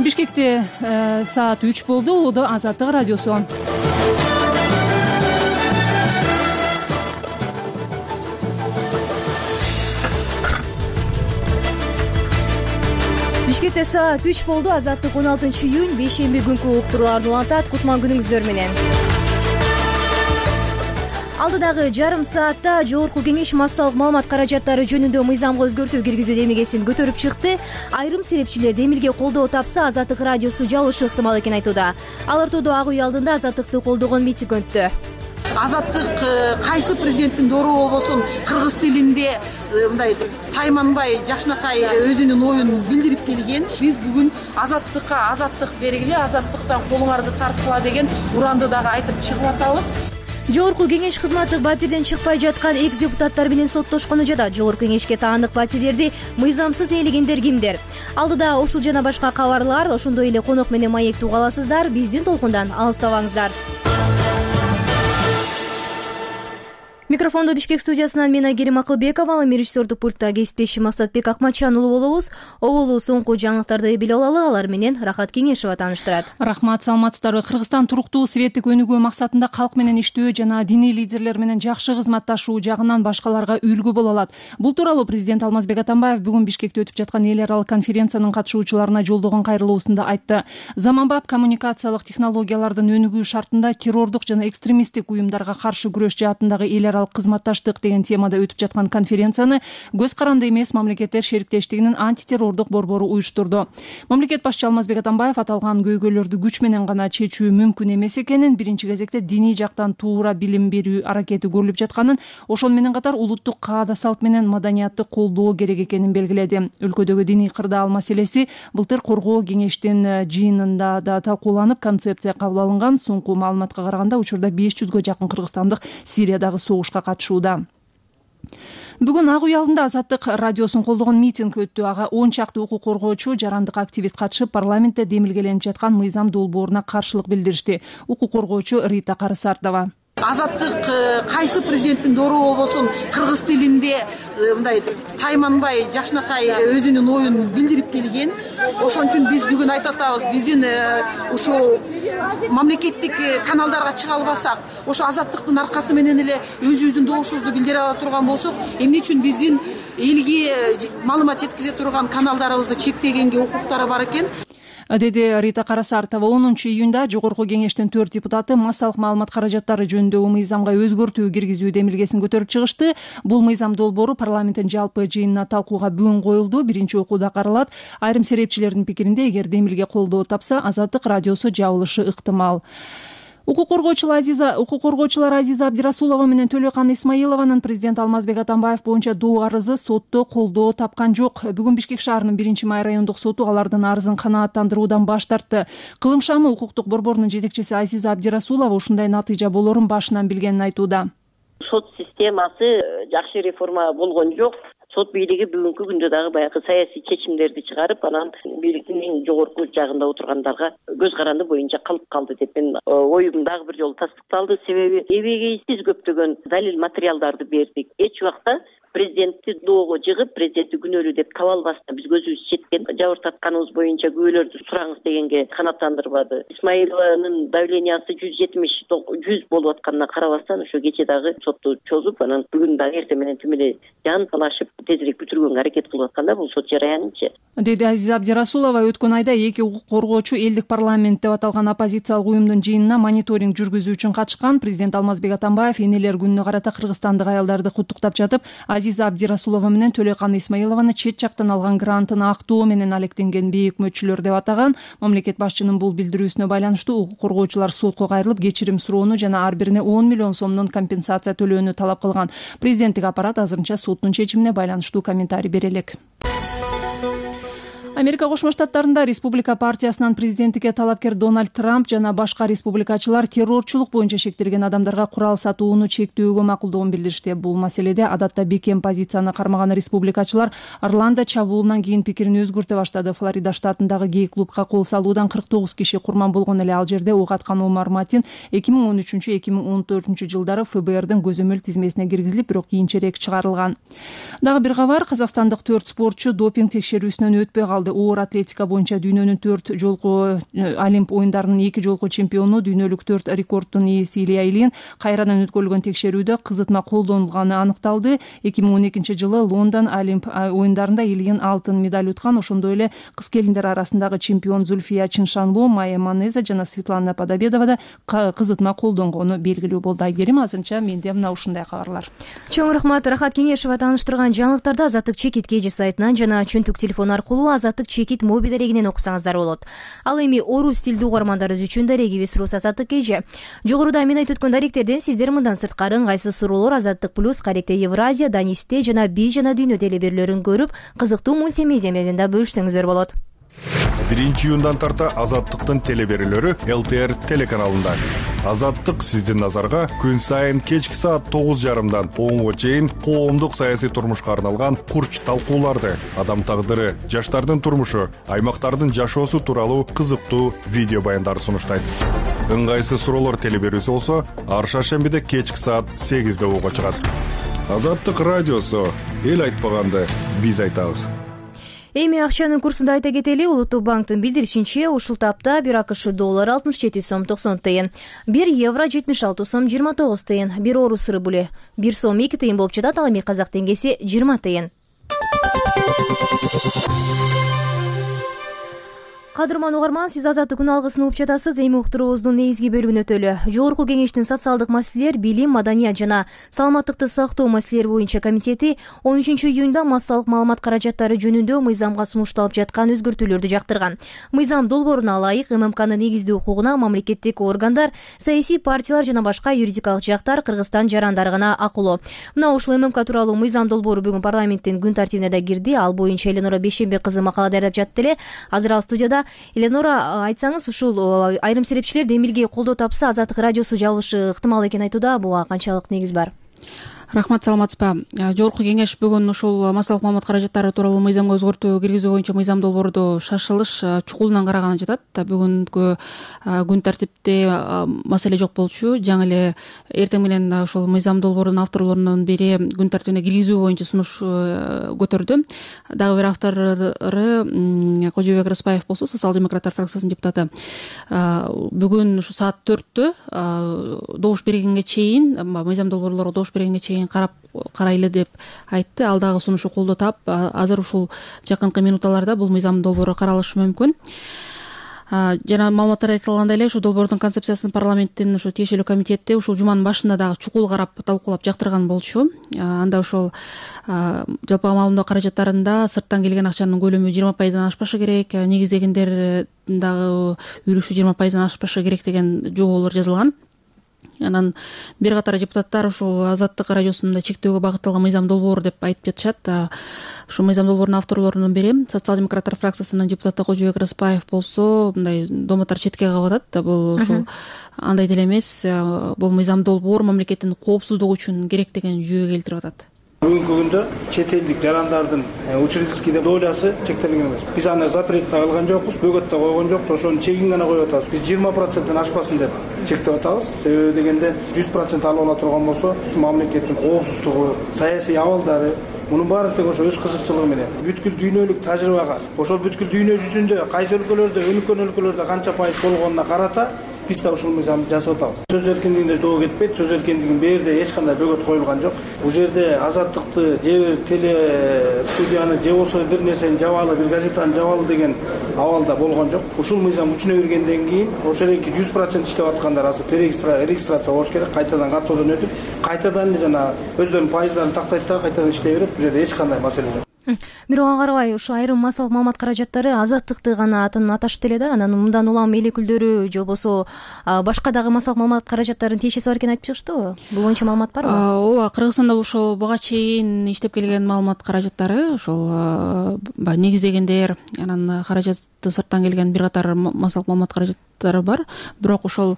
Бишкекте саат 3 болду. Улуудо Азаттык радиосу. Бишкекте саат 3 болду. Азаттык 16-июнь бейшемби күнкү уктурууларды улантат. Кутман күнүңүздөр менен. Алдыдагы жарым саатта Жогорку кеңеш массалык маалымат каражаттары жөнүндө мыйзамга өзгөртүү киргизүү демилгесин көтөрүп чыкты. Айрым серепчилер демилге колдоо тапса, Азаттык радиосу жабылышы ыктымал экенин айтууда. Ал ортодо Ак үй алдында Азаттыкты колдогон митинг өттү. Азаттык кайсы президенттин дору болбосун кыргыз тилинде мындай тайманбай, жакшынакай өзүнүн оюн билдирип келген. Биз бүгүн Азаттыкка азаттык бергиле, азаттыктан колуңарды тарткыла деген уранды дагы айтып чыгып атабыз. Жогорку кеңеш кызматы батирден чыкпай жаткан экс-депутаттар менен соттошкону жатат. Жогорку кеңешке таандык батирлерди мыйзамсыз ээлегендер кимдер? Алдыда ушул жана башка кабарлар, ошондой эле конок менен маекти угаласыздар. Биздин толкундан алыстабаңыздар. Микрофондо Бишкек студиясынан мен Айгерим Акылбекова, режиссердук пультта кесиптешим Максатбек Акматжан уулу болобуз. Оболу соңку жаңылыктарды биле алалы, алар менен Рахат Кеңешева тааныштырат. Рахмат, саламатсыздарбы. Кыргызстан туруктуу, светтик өнүгүү максатында калк менен иштөө жана диний лидерлер менен жакшы кызматташуу жагынан башкаларга үлгү боло алат. Бул тууралуу президент Алмазбек Атамбаев бүгүн Бишкекте өтүп жаткан эл аралык конференциянын катышуучуларына жолдогон кайрылуусунда айтты. Заманбап коммуникациялык технологиялардын өнүгүү шартында террордук жана экстремисттик уюмдарга каршы күрөш жаатындагы эл кызматташтык деген темада өтүп жаткан конференцияны көз каранды эмес мамлекеттер шериктештигинин антитеррордук борбору уюштурду. Мамлекет башчы Алмазбек Атамбаев аталган көйгөйлөрдү күч менен гана чечүү мүмкүн эмес экенин, биринчи кезекте диний жактан туура билим берүү аракети көрүлүп жатканын, ошону менен катар улуттук каада салт менен маданиятты колдоо керек экенин белгиледи. Өлкөдөгү диний кырдаал маселеси былтыр коргоо кеңештин жыйынында да талкууланып, концепция кабыл алынган. Соңку маалыматка караганда учурда 500гө жакын кыргызстандык Сириядагы согушка катышууда. Бүгүн Ак үй алдында Азаттык радиосун колдогон митинг өттү. Ага 10 чакты укук коргоочу, жарандык активист катышып, парламентте демилгеленип жаткан мыйзам долбооруна каршылык билдиришти. Укук коргоочу Рита Карысартова. Азаттык кайсы президенттин дору болбосун кыргыз тилинде мындай тайманбай, жакшынакай өзүнүн оюн билдирип келген. Ошон үчүн биз бүгүн айтып атабыз, биздин ушул мамлекеттик каналдарга чыга албасак, ошо азаттыктын аркасы менен эле өзүбүздүн добушубузду билдире ала турган болсок, эмне үчүн биздин элге маалымат жеткизе турган каналдарыбызды чектегенге укуктары бар экен? Деди Рита Карысартова. 10-июнда Жогорку кеңештин 4 депутаты массалык маалымат каражаттары жөнүндөгү мыйзамга өзгөртүү киргизүү демилгесин көтөрүп чыгышты. Бул мыйзам долбоору парламенттин жалпы жыйынына талкууга бүгүн коюлду. Биринчи окууда каралат. Айрым серепчилердин пикиринде, эгер демилге колдоо тапса, Азаттык радиосу жабылышы ыктымал. Укук коргоочулар Азиза Абдирасулова менен Төлөкан Исмаилованын президент Алмазбек Атамбаев боюнча доо арызы сотто колдоо тапкан жок. Бүгүн Бишкек шаарынын 1-май райондук соту алардын арызын канааттандыруудан баш тартты. Кылым шамы укуктук борборунун жетекчиси Азиза Абдирасулова ушундай натыйжа болорун башынан билгенин айтууда. Сот системасы жакшы реформа болгон жок. Сот бийлиги бүгүнкү күндө дагы баягы саясий чечимдерди чыгарып, анан бийликтин эң жогорку жагында отургандарга көз каранды боюнча калып калды деп мен оюм дагы бир жолу тастыкталды. Себеби эбегейсиз көптөгөн далил материалдарды бердик. Эч убакта президентти доого жыгып, президентти күнөөлүү деп таба албастан биз көзүбүз жеткен жабыр тартканыбыз боюнча күбөлөрдү сураңыз дегенге канааттандырбады. Исмаилованын давлениясы 170-100 болуп атканына карабастан ошо кече дагы сотту чозуп, анан бүгүн дагы эртең менен тим эле жан талашып тезирээк бүтүргөнгө аракет кылып атканда бул сот жараянычы. Деди Азиза Абдирасулова. Өткөн айда эки укук коргоочу элдик парламент деп аталган оппозициялык уюмдун жыйынына мониторинг жүргүзүү үчүн катышкан. Президент Алмазбек Атамбаев энелер күнүнө карата кыргызстандык аялдарды куттуктап жатып, Азиза Абдирасулова менен Төлөкан Исмаилованы чет жактан алган грантын актоо менен алектенген бейөкмөтчүлөр деп атаган. Мамлекет башчынын бул билдирүүсүнө байланыштуу укук коргоочулар сотко кайрылып, кечирим суроону жана ар бирине 10 миллион сомдон компенсация төлөөнү талап кылган. Президенттик аппарат азырынча соттун чечимине байланыштуу комментарий бере элек. Америка Кошмо Штаттарында Республика партиясынан президенттикке талапкер Дональд Трамп жана башка республикачылар террорчулук боюнча шектелген адамдарга курал сатууну чектөөгө макулдугун билдиришти. Бул маселеде адатта бекем позицияны кармаган республикачылар Орландо чабуулунан кийин пикирин өзгөртө баштады. Флорида штатындагы гей-клубка кол салуудан 49 киши курман болгон эле. Ал жерде ок аткан Омар Матин 2013-2014 жылдары ФБРдин көзөмөл тизмесине киргизилип, бирок кийинчерээк чыгарылган. Дагы бир кабар, казакстандык 4 спортчу допинг текшерүүсүнөн өтпөй калды. калды. Оор атлетика боюнча дүйнөнүн 4 жолку Олимп оюндарынын 2 жолку чемпиону, дүйнөлүк 4 рекорддун ээси Илья Ильин кайрадан өткөрүлгөн текшерүүдө кызытма колдонулганы аныкталды. 2012 жылы Лондон Олимп оюндарында Ильин алтын медаль уткан. Ошондой эле кыз келиндер арасындагы чемпион Зульфия Чиншанло, Майя Манеза жана Светлана Подобедова да кызытма колдонгону белгилүү болду. Айгерим, азырынча менде мына ушундай кабарлар. Чоң рахмат. Рахат Кеңешева тааныштырган жаңылыктарды Азаттык чекит KG сайтынан жана чөнтүк телефон аркылуу Азаттык чекит моби дарегинен окусаңыздар болот. Ал эми орус тилдүү угармандарыбыз үчүн дарегибиз Рус Азаттык KG. Жогоруда мен айтып өткөн даректерден сиздер мындан сырткары ыңгайсыз суроолор Азаттык плюс, Каректе Евразия, Данисте жана Биз жана Дүйнө телеберлөрүн көрүп, кызыктуу мультимедиа менен да бөлүшсөңүздөр болот. 1-июндан тарта Азаттыктын телеберүүлөрү ЛТР телеканалында. Азаттык сиздин назарга күн сайын кечки саат 9:30дан 10:00 чейин коомдук саясий турмушка арналган курч талкууларды, адам тагдыры, жаштардын турмушу, аймактардын жашоосу тууралуу кызыктуу видео баяндарды сунуштайт. Ыңгайсыз суроолор телеберүүсү болсо, ар шаршембиде кечки саат 8:00 угуга чыгат. Азаттык радиосу, эл айтпаганды биз айтабыз. Эми акчанын курсунда айта кетели. Улуттук банктын билдиришинче, ушул тапта 1 АКШ доллары 67 сом 90 тыйын, 1 евро 76 сом 29 тыйын, 1 орус рубль 1 сом 2 тыйын болуп жатат. Ал эми казак теңгеси 20 тыйын. Кадырман угарман, сиз Азаттык күн алгысын угуп жатасыз. Эми уктуруубуздун негизги бөлүгүнө өтөлү. Жогорку кеңештин социалдык маселелер, билим, маданият жана саламаттыкты сактоо маселелери боюнча комитети 13 июнда массалык маалымат каражаттары жөнүндө мыйзамга сунушталып жаткан өзгөртүүлөрдү жактырган. Мыйзам долбооруна ылайык ММКнын негиздүү укугуна мамлекеттик органдар, саясий партиялар жана башка юридикалык жактар, Кыргызстан жарандары гана акылуу. Мына ушул ММК тууралуу мыйзам долбоору бүгүн парламенттин күн тартибине да кирди. Ал боюнча Эленора Бейшембек кызы макала даярдап жатты эле. Азыр ал студияда. Эленора, айтсаңыз, ушул айрым серепчилер демилге колдоо тапса Азаттык радиосу жабылышы ыктымал экенин айтууда. Буга канчалык негиз бар? Рахмат, саламатсызбы. Жогорку кеңеш бүгүн ушул массалык маалымат каражаттары тууралуу мыйзамга өзгөртүү киргизүү боюнча мыйзам долбоорду шашылыш чукулунан караганы жатат. Бүгүнкү күн тартипте маселе жок болчу. Жаңы эле эртең менен ушул мыйзам долбоорунун авторлорунун бири күн тартибине киргизүү боюнча сунуш көтөрдү. Дагы бир автору Кожобек Рыспаев болсо, социал-демократтар фракциясынын депутаты, бүгүн ушу саат 4-тө добуш бергенге чейин, мыйзам долбоорлорго добуш бергенге чейин карайлы деп айтты. Ал дагы сунушу колдоо таап, азыр ушул жакынкы минуталарда бул мыйзам долбоору каралышы мүмкүн. Жана маалыматтар айтылгандай эле, ушул долбоордун концепциясын парламенттин ушу тиешелүү комитети ушул жуманын башында дагы чукул карап, талкуулап жактырган болчу. Анда ошол жалпы маалымдоо каражаттарында сырттан келген акчанын көлөмү 20%-дан ашпашы керек, негиздегендер дагы үлүшү 20%-дан ашпашы керек деген жоболор жазылган. Анан бир катар депутаттар ушул Азаттык радиосунда чектөөгө багытталган мыйзам долбоору деп айтып жатышат. Ушул мыйзам долбоорунун авторлорунун бири социал-демократтар фракциясынын депутаты Кожобек Рыспаев болсо, мындай домотор четке кагып атат. Бул ушул андай деле эмес, бул мыйзам долбоор мамлекеттин коопсуздугу үчүн керек деген жүйө келтирип атат. Бүгүнкү күндө чет элдик жарандардын учредительский долясы чектелген эмес. Биз аны запретте кылган жокпуз, бөгөттө койгон жокпуз, ошонун чегин гана коюп атабыз. Биз 20%-тен ашпасын деп чектеп атабыз. Себеби дегенде 100% алып ала турган болсо, мамлекеттин коопсуздугу, саясий абалдары, мунун баары тең ошо өз кызыкчылыгы менен бүткүл дүйнөлүк тажрыйбага, ошол бүткүл дүйнө жүзүндө кайсы өлкөлөрдө, өнүккөн өлкөлөрдө канча пайыз болгонуна карата биз да ушул мыйзамды жасап атабыз. Сөз эркиндигинде доо кетпейт, сөз эркиндигинин берде эч кандай бөгөт коюлган жок. Бул жерде Азаттыкты же теле студияны же болбосо бир нерсени жабалы, бир газетаны жабалы деген абалда болгон жок. Ушул мыйзам күчүнө киргенден кийин ошол эки 100% иштеп аткандар азыр регистрация болуш керек, кайтадан каттоодон өтүп, кайтадан жана өздөрүнүн пайыздарын тактайт да кайтадан иштей берет. Бул жерде эч кандай маселе жок. Бирок ага карабай ушу айрым массалык маалымат каражаттары Азаттыкты гана атын аташты эле да. Анан мындан улам эл өкүлдөрү же болбосо башка дагы массалык маалымат каражаттарынын тиешеси бар экенин айтып чыгыштыбы? Бул боюнча маалымат барбы? Ооба, Кыргызстанда ошол буга чейин иштеп келген маалымат каражаттары, ошол негиздегендер, анан каражатты сырттан келген бир катар массалык маалымат каражаттары бар. Бирок ошол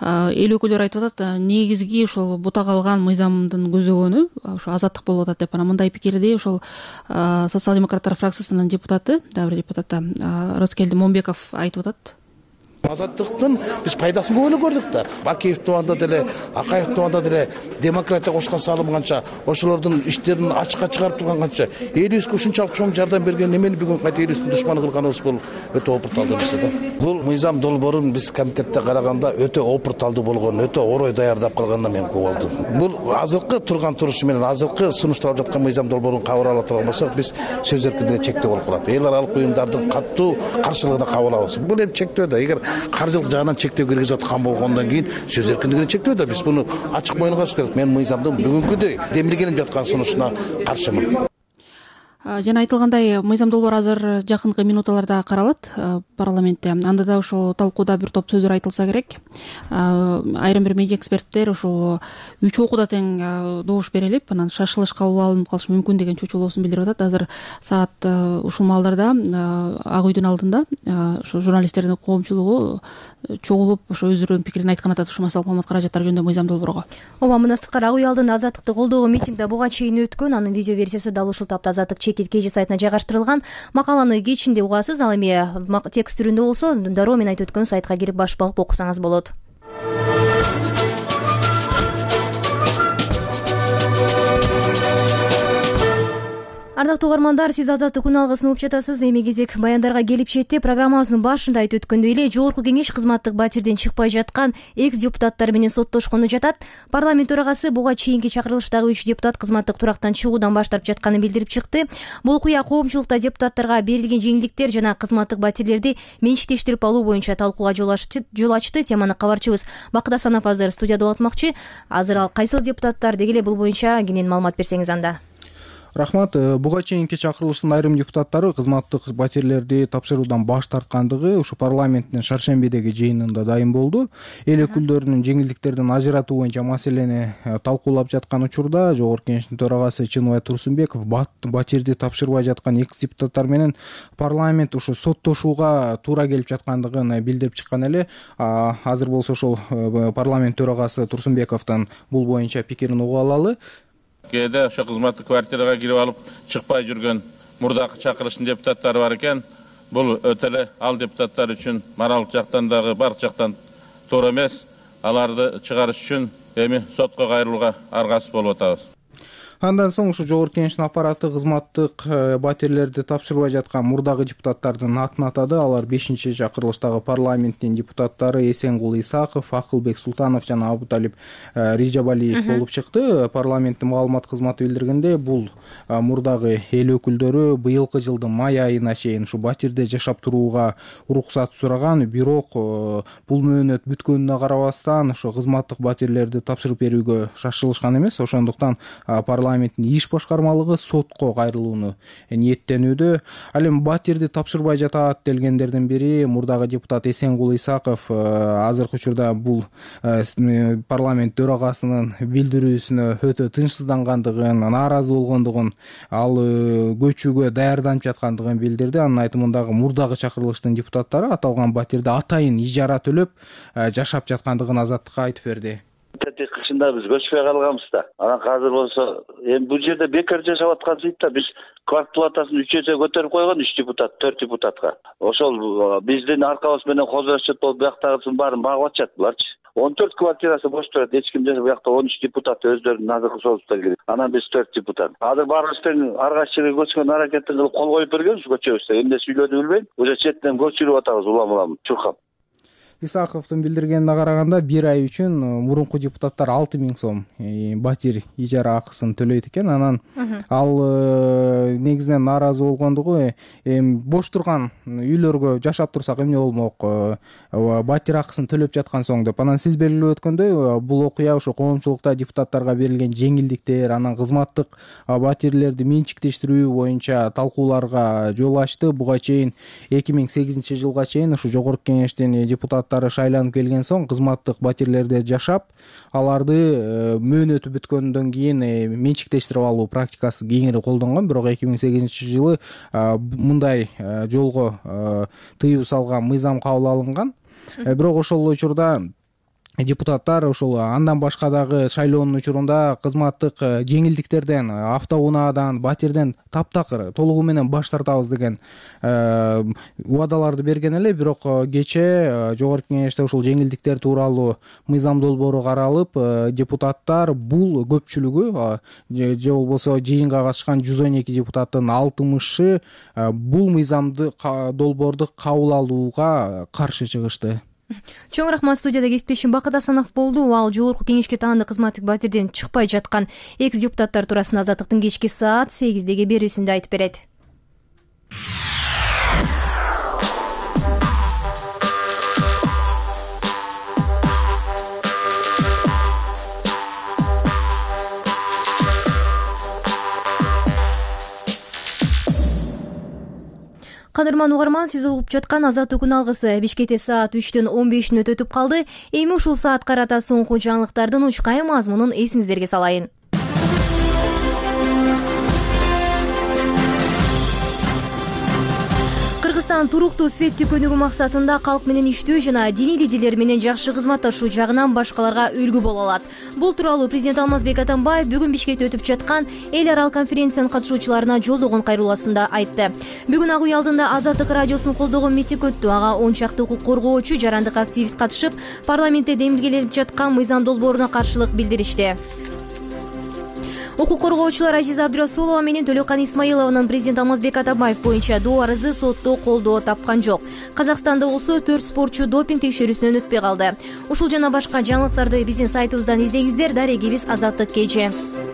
эл өкүлдөрү айтып атат, негизги ошол бута калган мыйзамдын көзөгөнү ошо Азаттык болуп атат деп. Анан мындай пикирди ошол социал-демократтар фракциясынын депутаты, дагы бир депутаты Рыскелди Момбеков айтып атат. Азаттыктын биз пайдасын көп эле көрдүк да. Бакиев тубанда деле, Акаев тубанда деле демократия кошкон салым канча, ошолордун иштерин ачыкка чыгарып турган канча, элибизге ушунчалык чоң жардам берген эмени бүгүн кайта элибиздин душманы кылганыбыз бул өтө опурталдуу нерсе да. Бул мыйзам долбоорун биз комитетте караганда өтө опурталдуу болгон, өтө орой даярдап калгандан мен көп болдум. Бул азыркы турган турушу менен азыркы сунушталып жаткан мыйзам долбоорун кабыл ала турган болсок, биз сөз эркиндигине чектөө болуп калат. Эл аралык уюмдардын катуу каршылыгына кабыл алабыз. Бул эми чектөө да. Эгер каржылык жагынан чектөө киргизип аткан болгондон кийин сөз эркиндигине чектөө да. Биз буну ачык моюнга каршы керек. Мен мыйзамдын бүгүнкүдөй демилгенип жаткан сунушуна каршымын. Жана айтылгандай, мыйзам долбоор азыр жакынкы минуталарда каралат парламентте. Анда да ошол талкууда бир топ сөздөр айтылса керек. Айрым бир медиа эксперттер ошол 3 окууда тең добуш берилип, анан шашылыш кабыл алынып калышы мүмкүн деген чочулоосун билдирип атат. Азыр саат ушул маалдарда Ак үйдүн алдында ошо журналисттердин коомчулугу чогулуп ошо өздөрүнүн пикирин айткан атат ушул массалык маалымат каражаттары жөнүндө мыйзам долбоорго. Ооба, мына сырткары Ак үй алдында азаттыкты колдоого митинг да буга чейин өткөн. Анын видео версиясы дал ушул тапта Азаттык чекит KG сайтына жайгаштырылган. Макаланы кечинде угасыз, ал эми текст түрүндө болсо дароо мен айтып өткөн сайтка кирип баш багып окусаңыз болот. Ардактуу угармандар, сиз Азаттык күн алгысын угуп жатасыз. Эми кезек баяндарга келип жетти. Программабыздын башында айтып өткөндөй эле, Жогорку кеңеш кызматтык батирден чыкпай жаткан экс-депутаттар менен соттошкону жатат. Парламент төрагасы буга чейинки чакырылыштагы 3 депутат кызматтык турактан чыгуудан баш тартып жатканын билдирип чыкты. Бул окуя коомчулукта депутаттарга берилген жеңилдиктер жана кызматтык батирлерди менчиктештирип алуу боюнча талкууга жол ачты. Теманы кабарчыбыз Бакыт Асанов азыр студияда улантмакчы. Азыр ал кайсыл депутаттар дегеле бул боюнча кенен маалымат берсеңиз анда. Рахмат. Буга чейинки чакырылыштын айрым депутаттары кызматтык батирлерди тапшыруудан баш тарткандыгы ушу парламенттин шаршембидеги жыйынында дайым болду. Эл өкүлдөрүнүн жеңилдиктерден ажыратуу боюнча маселени талкуулап жаткан учурда Жогорку кеңештин төрагасы Чыныбай Турсунбеков батирди тапшырбай жаткан экс депутаттар менен парламент ушу соттошууга туура келип жаткандыгын билдирип чыккан эле. Азыр болсо ошол парламент төрагасы Турсунбековдун бул боюнча пикирин угуп алалы. Кээде ошо кызматтык квартирага кирип алып чыкпай жүргөн мурдакы чакырылыштын депутаттары бар экен. Бул өтө эле ал депутаттар үчүн моралдык жактан дагы бардык жактан туура эмес. Аларды чыгарыш үчүн эми сотко кайрылууга аргасыз болуп атабыз. Андан соң ушу Жогорку кеңештин аппараты кызматтык батирлерди тапшырбай жаткан мурдагы депутаттардын атын атады. Алар 5-чи чакырылыштагы парламенттин депутаттары Эсенгул Исаков, Акылбек Султанов жана Абуталип Рижабалиев болуп чыкты. Парламенттин маалымат кызматы билдиргенде, бул мурдагы эл өкүлдөрү быйылкы жылдын май айына чейин ушу батирде жашап турууга уруксат сураган, бирок бул мөөнөт бүткөнүнө карабастан ошо кызматтык батирлерди тапшырып берүүгө шашылышкан эмес. Ошондуктан парламенттин иш башкармалыгы сотко кайрылууну ниеттенүүдө. Ал эми батирди тапшырбай жатат делгендердин бири мурдагы депутат Эсенгул Исаков азыркы учурда бул парламент төрагасынын билдирүүсүнө өтө тынчсыздангандыгын, нааразы болгондугун, ал көчүүгө даярданып жаткандыгын билдирди. Анын айтымындагы мурдагы чакырылыштын депутаттары аталган батирде атайын ижара төлөп жашап жаткандыгын Азаттыкка айтып берди. Кышында биз көчпөй калганбыз да. Анан азыр болсо эми бул жерде бекер жашап аткансыз да. Биз квартплатасын 3-чө көтөрүп койгон 3 депутат, 4 депутатка. Ошол биздин аркабыз менен козу расчет болуп бияктагысын баарын багып атышат буларчы. 14 квартирасы бош турат. Эч ким жашап, буякта 13 депутат өздөрүнүн азыркы соцдо кирип. Анан биз 4 депутат. Азыр баарыбыз тең ар кайсы жерге көчкөн аракетин кылып кол коюп бергенбиз көчөбүздө. Эмне сүйлөдү билбейм. Уже четтен көчүрүп атабыз улам чуркап. Исаковдун билдиргенине караганда, 1 ай үчүн мурунку депутаттар 6000 сом батир ижара акысын төлөйт экен. Анан ал негизинен нааразы болгондугу, бош турган үйлөргө жашап турсак эмне болмок, батир акысын төлөп жаткан соң деп. Анан сиз белгилеп өткөндөй, бул окуя ошо коомчулукта депутаттарга берилген жеңилдиктер, анан кызматтык батирлерди менчиктештирүү боюнча талкууларга жол ачты. Буга чейин 2008-жылга чейин ушу Жогорку кеңештин депутат шайланып келген соң кызматтык батирлерде жашап, аларды мөөнөтү бүткөндөн кийин менчиктештирип алуу практикасы кеңири колдонгон. Бирок 2008-жылы мындай жолго тыюу салган мыйзам кабыл алынган. Бирок ошол учурда депутаттар ушул андан башка дагы шайлоонун учурунда кызматтык жеңилдиктерден, автоунаадан, батирден таптакыр толугу менен баш тартабыз деген убадаларды берген эле. Бирок кечээ жогорку кеңеште ушул жеңилдиктер тууралуу мыйзам долбоору каралып, депутаттар бул көпчүлүгү же болбосо жыйынга катышкан 112 депутаттын 60-ы бул мыйзамды долбоорду кабыл алууга каршы чыгышты. Чоң рахмат. Студияда кесиптешим Бакыт Асанов болду. Ал жогорку кеңешке таандык кызматтык батирден чыкпай жаткан экс депутаттар туурасында Азаттыктын кечки саат 8-деги берүүсүндө айтып берет. Кадырман угарман, сиз угуп жаткан Азаттык күн алгысы. Бишкекте саат 3-төн 15 мүнөт өтүп калды. Эми ушул саат карата соңку жаңылыктардын учкай мазмунун эсиңиздерге салайын. Кыргызстан туруктуу светтик өнүгүү максатында калк менен иштөө жана диний лидерлер менен жакшы кызматташуу жагынан башкаларга үлгү боло алат. Бул тууралуу президент Алмазбек Атамбаев бүгүн Бишкекте өтүп жаткан эл аралык конференциянын катышуучуларына жолдогон кайрылуусунда айтты. Бүгүн Ак үй алдында Азаттык радиосунун колдогон митинг өттү. Ага 10 чакты укук коргоочу, жарандык активист катышып, парламентте демилгеленип жаткан мыйзам долбооруна каршылык билдиришти. Укук коргоочулар Азиза Абдырасулова менен Төлөкан Исмаилованын президент Алмазбек Атамбаев боюнча доо арызы сотто колдоо тапкан жок. Казакстанда болсо 4 спортчу допинг текшерүүсүнөн өтпөй калды. Ушул жана башка жаңылыктарды биздин сайтыбыздан издеңиздер. Дарегибиз Азаттык кече.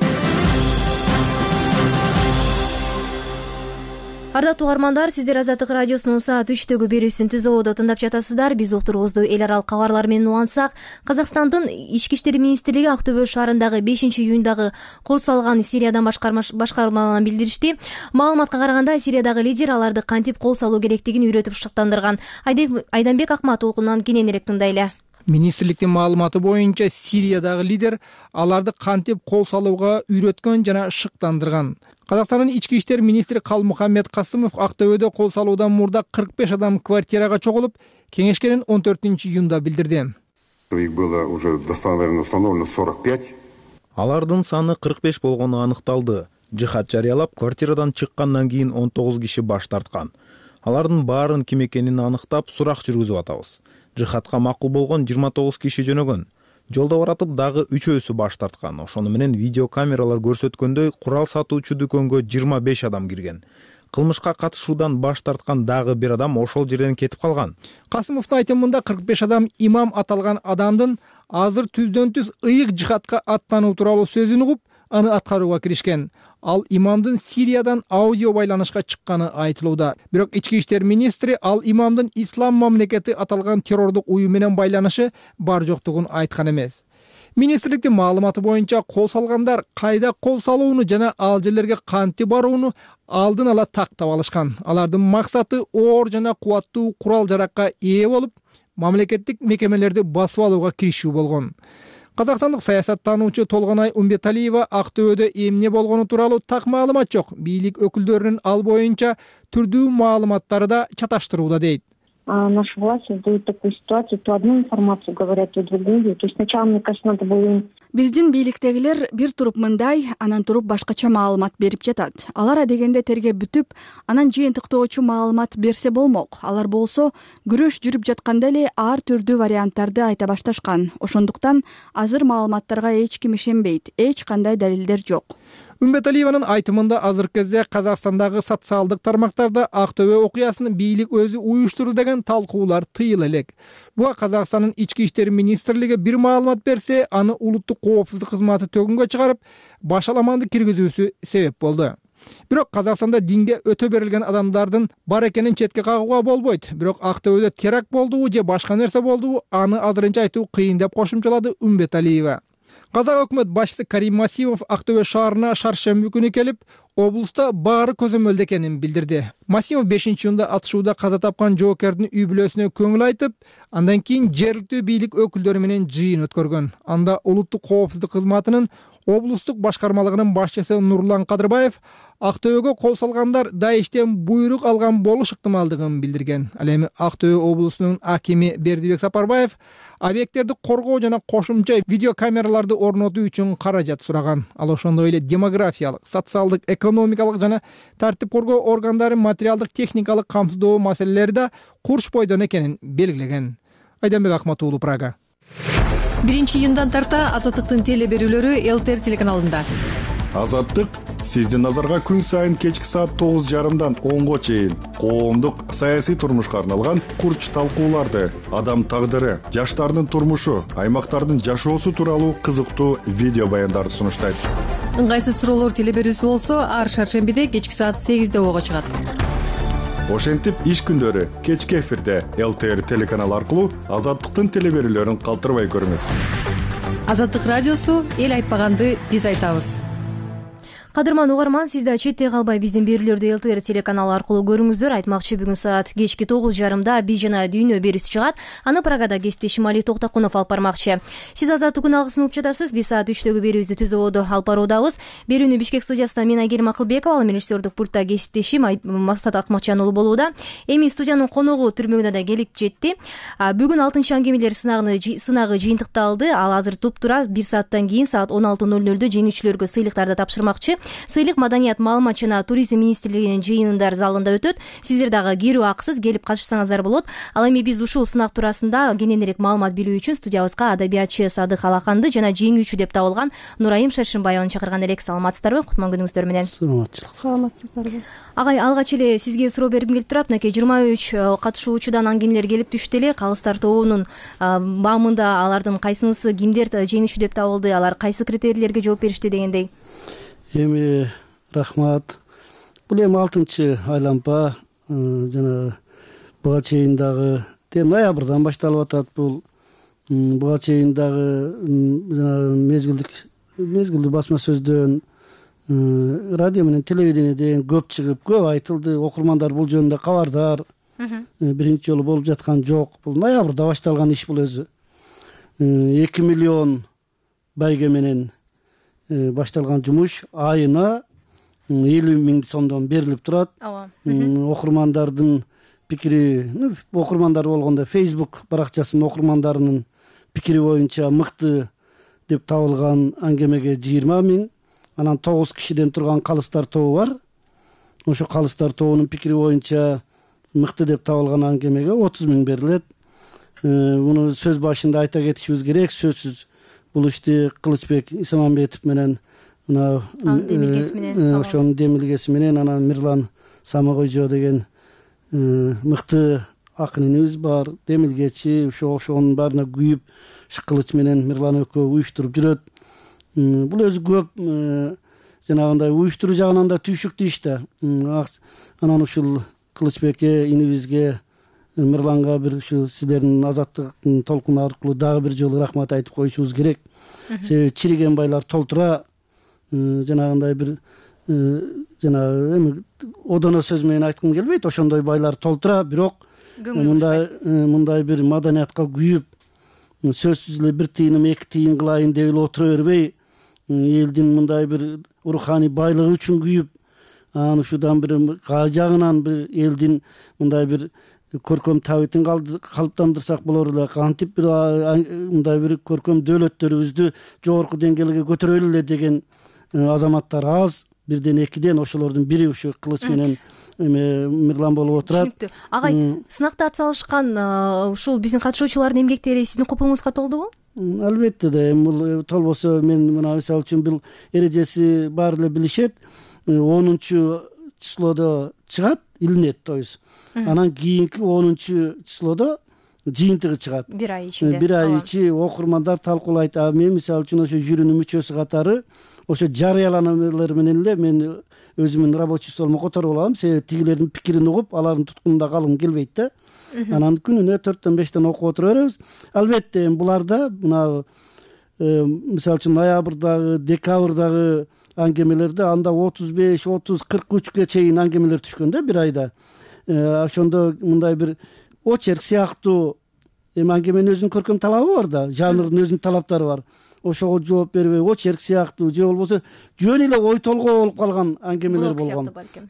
Ардактуу угармандар, сиздер Азаттык радиосунун саат 3-төгү берүүсүн түзөөдө тыңдап жатасыздар. Биз уктуруубузду эл аралык кабарлар менен улантсак, Казакстандын Ички иштер министрлиги Актөбө шаарындагы 5-июндагы кол салган Сириядан башкармаларына билдиришти. Маалыматка караганда, Сириядагы лидер аларды кантип кол салуу керектигин үйрөтүп шыктандырган. Айданбек Акматулунан кененирээк тыңдайлы. Министрликтин маалыматы боюнча, Сириядагы лидер аларды кантип кол салууга үйрөткөн жана шыктандырган. Казакстандын ички иштер министри Калмухаммед Касымов Актөбөдө кол салуудан мурда 45 адам квартирага чогулуп, кеңешкенин 14-июнда билдирди. Их было уже достоверно установлено 45. Алардын саны 45 болгону аныкталды. Жихад жарыялап, квартирадан чыккандан кийин 19 киши баш тарткан. Алардын баарын ким экенин аныктап, сурак жүргүзүп атабыз. Жихадка макул болгон 29 киши жөнөгөн. Жолдо баратып дагы 3-өсү баш тарткан. Ошону менен видеокамералар көрсөткөндөй, курал сатуучу дүкөнгө 25 адам кирген. Кылмышка катышуудан баш тарткан дагы бир адам ошол жерден кетип калган. Касымовдун айтымында 45 адам имам аталган адамдын азыр түздөн-түз ыйык жихадка аттануу тууралуу сөзүн угуп, аны аткарууга киришкен. Ал имамдын Сириядан аудио байланышка чыкканы айтылууда. Бирок ички иштер министри ал имамдын Ислам мамлекети аталган террордук уюм менен байланышы бар жоктугун айткан эмес. Министрликтин маалыматы боюнча, кол салгандар кайда кол салууну жана ал жерлерге кантип барууну алдын ала тактап алышкан. Алардын максаты оор жана кубаттуу курал жаракка ээ болуп, мамлекеттик мекемелерди басып алууга киришүү болгон. Казакстандык саясаттануучу Толгонай Умбеталиева Актөбөдө эмне болгону тууралуу так маалымат жок. Бийлик өкүлдөрүнүн ал боюнча түрдүү маалыматтары да чаташтырууда дейт. Наши власти создают такую ситуацию, то одну информацию говорят, то другую. То есть сначала, мне кажется, надо было им... Биздин бийликтегилер бир туруп мындай, анан туруп башкача маалымат берип жатат. Алар адегенде тергеп бүтүп, анан жыйынтыктоочу маалымат берсе болмок. Алар болсо, күрөш жүрүп жатканда эле ар түрдүү варианттарды айта башташкан. Ошондуктан азыр маалыматтарга эч ким ишенбейт, эч кандай далилдер жок. Умбеталиеванын айтымында азыркы кезде Казакстандагы социалдык тармактарда Актөбө окуясын бийлик өзү уюштурду деген талкуулар тыйыла элек. Буга Казакстандын ички иштер министрлиги бир маалымат берсе, аны улуттук коопсуздук кызматы төгүнгө чыгарып, башаламанды киргизүүсү себеп болду. Бирок Казакстанда динге өтө берилген адамдардын бар экенин четке кагууга болбойт. Бирок Актөбөдө теракт болдубу же башка нерсе болдубу, аны азырынча айтуу кыйын деп кошумчалады Умбеталиева. Казак өкмөт башчысы Карим Масимов Актөбө шаарына шаршемби күнү келип, облуста баары көзөмөлдө экенин билдирди. Масимов 5-июнда атышууда каза тапкан жоокердин үй бүлөсүнө көңүл айтып, андан кийин жергиликтүү бийлик өкүлдөрү менен жыйын өткөргөн. Анда улуттук коопсуздук кызматынын облустук башкармалыгынын башчысы Нурлан Кадырбаев Актөбөгө кол салгандар Даиштен буйрук алган болуш ыктымалдыгын билдирген. Ал эми Актөбө облусунун акими Бердибек Сапарбаев объекттерди коргоо жана кошумча видеокамераларды орнотуу үчүн каражат сураган. Ал ошондой эле демографиялык, социалдык, экономикалык жана тартип коргоо органдарын материалдык техникалык камсыздоо маселелери да курч бойдон экенин белгилеген. Айданбек Акматуулу, Прага. 1-июндан тарта Азаттыктын теле берүүлөрү ЛТР телеканалында. Азаттык сиздин назарга күн сайын кечки саат 9:30 10го чейин коомдук саясий турмушка арналган курч талкууларды, адам тагдыры, жаштардын турмушу, аймактардын жашоосу тууралуу кызыктуу видео баяндарды сунуштайт. Ыңгайсыз суроолор теле берүүсү болсо ар шаршембиде кечки саат 8 ого чыгат. Ошентип иш күндөрү кечки эфирде ЛТР телеканалы аркылуу Азаттыктын теле берүүлөрүн калтырбай көрүңүз. Азаттык радиосу эл айтпаганды биз айтабыз. Кадырман угарман, сиз да четте калбай биздин берүүлөрдү ЛТР телеканалы аркылуу көрүңүздөр. Айтмакчы, бүгүн саат кечки 9:30 биз жана дүйнө берүүсү чыгат. Аны Прагада кесиптешим Али Токтокунов алып бармакчы. Сиз Азаттыктын алгысын угуп жатасыз. Биз саат 3-төгү берүүбүздү түз алып баруудабыз. Берүүнү Бишкек студиясынан мен Айгерим Акылбекова, ал режиссердик пультта кесиптешим Максат Акматжанұлы болууда. Эми студиянын коногу түрмөгүнө да келип жетти. Бүгүн 6-чы аңгемелер сынагы жыйынтыкталды. Ал азыр туп-тура 1 сааттан кийин саат 16:00 жеңүүчүлөргө сыйлыктарды тапшырмакчы. Сыйлык Маданият, маалымат жана туризм министрлигинин жыйындар залында өтөт. Сиздер дагы кирүү акысыз келип катышсаңыздар болот. Ал эми биз ушул сынак туурасында кененирээк маалымат билүү үчүн студиябызга адабиятчы Садык Алаканды жана жеңүүчү деп табылган Нурайым Шаршымбаеваны чакырган элек. Саламатсыздарбы? Кутман күнүңүздөр менен. Саламатсыздарбы? Агай, алгач эле сизге суроо бергим келип турат. Мынакей 23 катышуучудан аңгемелер келип түштү эле. Калыстар тобунун баамында алардын кайсынысы кимдер жеңүүчү деп табылды, алар кайсы критерийлерге жооп беришти дегендей. Эми рахмат. Бул эми 6-чы айланпа жана буга чейин дагы ноябрдан башталып атат. Бул буга чейин дагы мезгилдүү басма сөздөн, радио менен телевидениеден көп чыгып, көп айтылды. Окурмандар бул жөнүндө кабардар. Биринчи жолу болуп жаткан жок. Бул ноябрда башталган иш бул өзү. 2 миллион байге менен башталган жумуш айына 50 000 сомдон берилип турат. Окурмандардын пикири, окурмандар болгондо Facebook баракчасынын окурмандарынын пикири боюнча мыкты деп табылган аңгемеге 20 000, анан 9 кишиден турган калыстар тобу бар. Ошо калыстар тобунун пикири боюнча мыкты деп табылган аңгемеге 30 000 берилет. Муну сөз башында айта кетишибиз керек. Сөзсүз бул ишти Кылычбек Исамамбетов менен ошонун демилгеси менен анан Мирлан Самокойжо деген мыкты акыныбыз бар, демилгечи, ошонун баарына күйүп Кылыч менен Мирлан экөө уюштуруп жүрөт. Бул өзү көп жанагындай уюштуруу жагынан да түйшүктүү иш да. Анан ушул Кылычбекке, инибизге, Мирланга бир ушу сиздердин Азаттыктын толкуну аркылуу дагы бир жолу рахмат айтып коюшубуз керек. Себеби чириген байлар толтура, жанагындай бир эми одоно сөз менен айткым келбейт, ошондой байлар толтура, бирок мындай бир маданиятка күйүп, сөзсүз эле 1 тыйыным 2 тыйын кылайын деп эле отура бербей, элдин мындай бир руханий байлыгы үчүн күйүп, анан ушудан бир жагынан бир элдин мындай бир көркөм табитин калыптандырсак болор эле, кантип бир мындай бир көркөм дөөлөттөрүбүздү жогорку деңгээлге көтөрөлү эле деген азаматтар аз. Бирден экиден ошолордун бири ушу Кылыч менен Мирлан болуп отурат. Түшүнүктүү. Агай, сынакта атсалышкан ушул биздин катышуучулардын эмгектери сиздин копуңузга толдубу? Албетте да, эми бул толбосо мен мына мисалы үчүн бул эрежеси баары эле билишет. 10 числодо чыгат, илинет, то есть. Анан кийинки 10 числодо жыйынтыгы чыгат. Бир ай ичинде. Бир ай ичи окурмандар талкуулайт. Мен мисалы үчүн ошо жюринин мүчөсү катары ошо жарыялануулар менен эле мен өзүмдүн рабочий столума которуп алам. Себеби тигилердин пикирин угуп, алардын туткунунда калгым келбейт да. Анан күнүнө 4-5 окуп отура беребиз. Албетте буларда мына мисалы үчүн ноябрдагы, декабрдагы аңгемелерде анда 35-30-43 чейин аңгемелер түшкөн да бир айда. Ошондо мындай бир очерк сыяктуу эми аңгеменин өзүнүн көркөм талабы бар да, жанрдын өзүнүн талаптары бар. Ошого жооп бербей, очерк сыяктуу же болбосо жөн эле ой толгоо болуп калган аңгемелер болгон.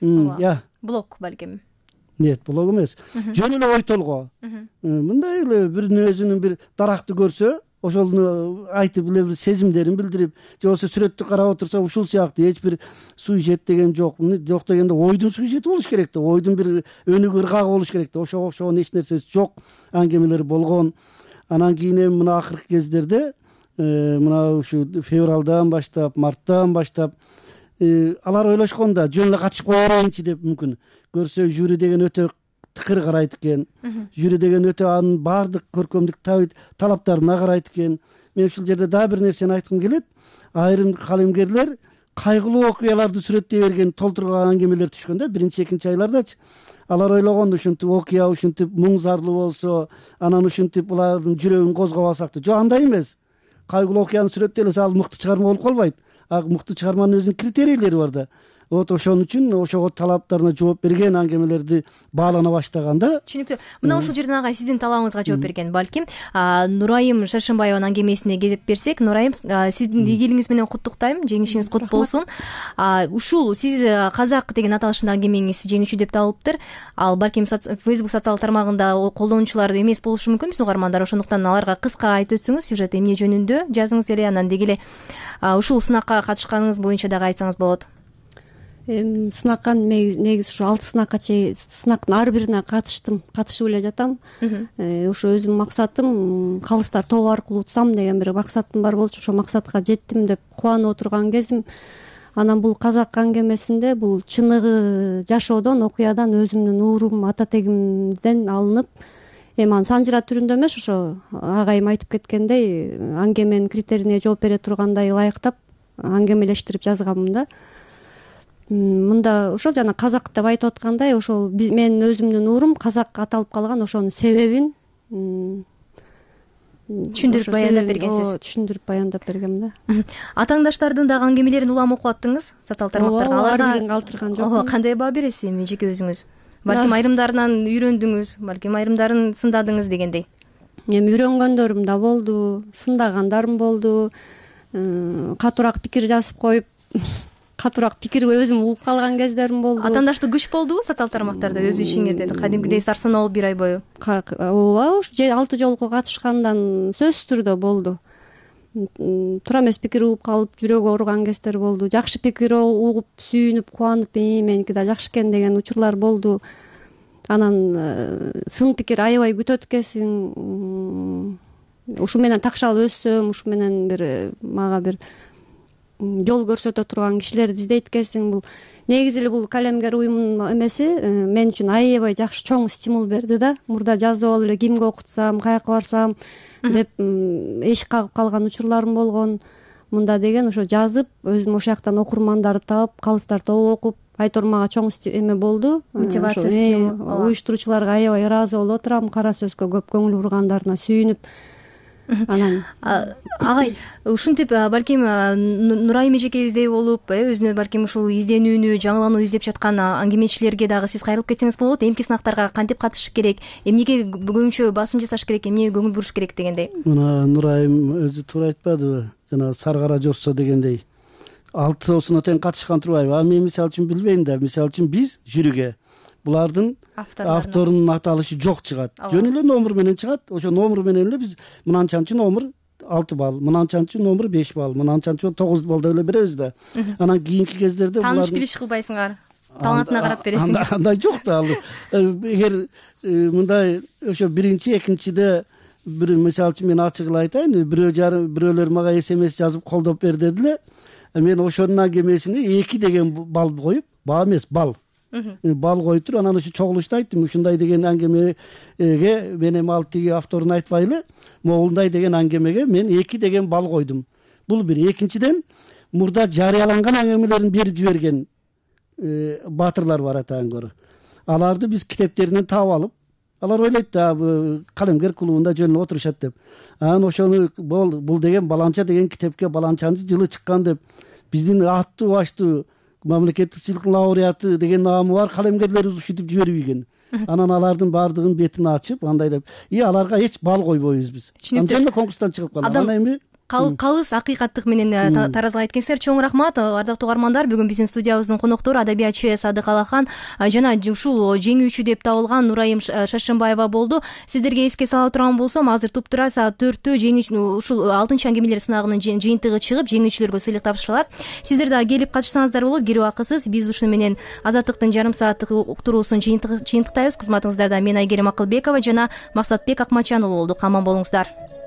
Блог балким. Нет, блог эмес. Жөн эле ой толгоо. Мындай эле биринин өзүнүн бир даракты көрсө, ошону айтып эле бир сезимдерин билдирип, же болбосо сүрөттү карап отурса ушул сыяктуу эч бир сюжет деген жок. Жок дегенде ойдун сюжети болуш керек да, ойдун бир өнүгүү ыргагы болуш керек да. Ошого окшогон эч нерсеси жок аңгемелер болгон. Анан кийин эми мына акыркы кездерде мына ушу февралдан баштап, марттан баштап алар ойлошкон да жөн эле катышып кое берейинчи деп, мүмкүн көрсө жюри деген өтө тыкыр карайт экен. Жюри деген өтө анын баардык көркөмдүк талаптарына карайт экен. Мен ушул жерде дагы бир нерсени айткым келет. Айрым калемгерлер кайгылуу окуяларды сүрөттөй берген, толтурган аңгемелер түшкөн да, биринчи, экинчи айлардачы. Алар ойлогон ушинтип окуя, ушинтип муң зарлуу болсо, анан ушинтип булардын жүрөгүн козгоп алсак. Жок, андай эмес. Кайгылуу окуяны сүрөттөй эле ал мыкты чыгарма болуп калбайт. Мыкты чыгарманын өзүнүн критерийлери бар да. Вот ошон үчүн ошого талаптарына жооп берген аңгемелерди баалана баштаганда. Түшүнүктүү. Мына ушул жерден агай сиздин талабыңызга жооп берген балким. Нурайым Шаршымбаеванын аңгемесине келип берсек, Нурайым, сиздин ийгилигиңиз менен куттуктайм. Жеңишиңиз кут болсун. Ушул сиз казак деген аталыштагы аңгемеңиз жеңүүчү деп табылыптыр. Ал балким Facebook социалдык тармагында колдонуучулар эмес болушу мүмкүн, биз угармандар. Ошондуктан аларга кыска айтып өтсөңүз, сюжет эмне жөнүндө жазыңыз эле, анан деги эле ушул сынакка катышканыңыз боюнча дагы айтсаңыз болот. Сынакка негизи ушу 6 сынакка чейин, сынактын ар бирине катышып эле жатам. Ушу өзүмдүн максатым калыстар тобу аркылуу утсам деген бир максатым бар болчу. Ошо максатка жеттим деп кубанып отурган кезим. Анан бул казак аңгемесинде бул чыныгы жашоодон, окуядан өзүмдүн уурум, ата тегимден алынып, эми аны санжыра түрүндө эмес, ошо агайым айтып кеткендей, аңгеменин критерийине жооп бере тургандай ылайыктап аңгемелештирип жазганмын да. Мында ошол жана казак деп айтып аткандай, ошол менин өзүмдүн уурум казак аталып калган, ошонун себебин түшүндүрүп баяндап бергенсиз. Түшүндүрүп баяндап бергем да. Атаңдаштардын дагы аңгемелерин улам окуп аттыңыз социалдык тармактарга. Аларга ар бирин калтырган жокмун. Кандай баа бересиз эми жеке өзүңүз? Балким айрымдарынан үйрөндүңүз, балким айрымдарын сындадыңыз дегендей. Эми үйрөнгөндөрүм да болду, сындагандарым болду. Катуураак пикир жазып коюп, катуураак пикир өзүм угуп калган кездерим болду. Атаандаштык күч болдубу социалдык тармактарда өз ишиңерде? Кадимкидей сарсанаа болуп бир ай бою? Ооба, ушу 6 жолку катышкандан сөзсүз түрдө болду. Туура эмес пикир угуп калып, жүрөгү ооруган кездер болду. Жакшы пикир угуп, сүйүнүп, кубанып, меники да жакшы экен деген учурлар болду. Анан сын пикир аябай күтөт экенсиң. Ушу менен такшалып өссөм, ушу менен бир мага бир жол көрсөтө турган кишилерди издейт экенсиң. Бул негизи эле бул калемгер уюмунун эмеси мен үчүн аябай жакшы чоң стимул берди да. Мурда жазып алып эле кимге окутсам, каяка барсам деп эшик кагып калган учурларым болгон. Мында деген ошо жазып, өзүм ошол жактан окурмандарды таап, калыстар тобу окуп, айтор мага чоң эме болду. Мотивация, стимул. Уюштуруучуларга аябай ыраазы болуп отурам, кара сөзгө көп көңүл бургандарына сүйүнүп. Анан агай ушинтип балким Нурайым эжекебиздей болуп, өзүнө балким ушул изденүүнү, жаңылануу издеп жаткан аңгемечилерге дагы сиз кайрылып кетсеңиз болот. Эмки сынактарга кантип катышыш керек, эмнеге көбүнчө басым жасаш керек, эмнеге көңүл буруш керек дегендей. Мына Нурайым өзү туура айтпадыбы? Жана саргара жоссо дегендей 6 тең катышкан турбайбы? Мен мисалы үчүн билбейм да. Мисалы үчүн биз жюриге булардын авторунун аталышы жок чыгат. Жөн эле номер менен чыгат. Ошо номер менен эле биз мынанчанчы номер 6 балл, мынанчанчы номер 5 балл, мынанчанчы 9 балл деп эле беребиз да. Анан кийинки кездерде тааныш билиш кылбайсыңар. Талантына карап бересиң. Андай жок да. Эгер мындай ошо биринчи, экинчиде бир мисалы үчүн мен ачык эле айтайын, бирөөлөр мага SMS жазып колдоп бер дедиле. Мен ошонун аңгемесине 2 деген балл коюп, баа эмес, балл бал коюп туруп, анан ушу чогулушта айттым, ушундай деген аңгемеге мен эми ал тиги авторун айтпайлы, могулундай деген аңгемеге мен 2 деген бал койдум. Бул бир. Экинчиден, мурда жарыяланган аңгемелерин берип жиберген баатырлар бар атааңгөр. Аларды биз китептеринен таап алып, алар ойлойт да калемгер клубунда жөн отурушат деп. Анан ошону бул деген баланча деген китепке баланчанын жылы чыккан деп биздин аттуу баштуу мамлекеттик сыйлыктын лауреаты деген наамы бар калемгерлерибиз ушинтип жибербеген. Анан алардын баардыгын бетин ачып андай деп аларга эч бал койбойбуз биз. Антемне конкурстан чыгып калат. Анан эми калыс акыйкаттык менен таразалай эткенсиздер. Чоң рахмат ардактуу угармандар. Бүгүн биздин студиябыздын коноктору адабиятчы Садык Алахан жана ушул жеңүүчү деп табылган Нурайым Шаршембаева болду. Сиздерге эске сала турган болсом, азыр туптура саат 4-тө ушул 6-чы аңгемелер сынагынын жыйынтыгы чыгып, жеңүүчүлөргө сыйлык тапшырылат. Сиздер да келип катышсаңыздар болот, кирүү акысыз. Биз ушуну менен Азаттыктын жарым сааттык уктуруусун жыйынтыктайбыз. Кызматыңыздарда мен Айгерим Акылбекова жана Максатбек Акмачан уулу болдук. Аман болуңуздар.